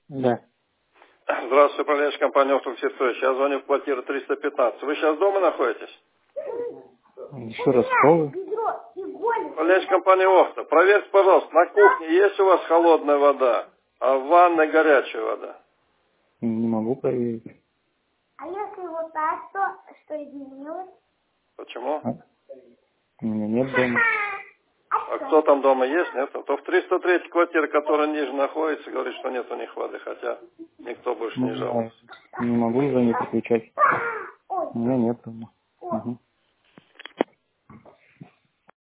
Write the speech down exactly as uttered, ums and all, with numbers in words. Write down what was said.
Да. Здравствуйте, управляющая компания «Оптовик Сергеевич». Я звоню в квартиру триста пятнадцать. Вы сейчас дома находитесь? Еще раз, кто вы? Управляющая компания «Охта». Проверьте, пожалуйста, на кухне есть у вас холодная вода, а в ванной горячая вода? Не могу проверить. А если вот так, то что изменилось? Почему? А? У меня нет дома. А кто там дома есть, нет? А то в триста третьей квартире, которая ниже находится, говорит, что нет у них воды, хотя никто больше Ну, не жалуется. не могу за них отвечать. У меня нет дома. Угу.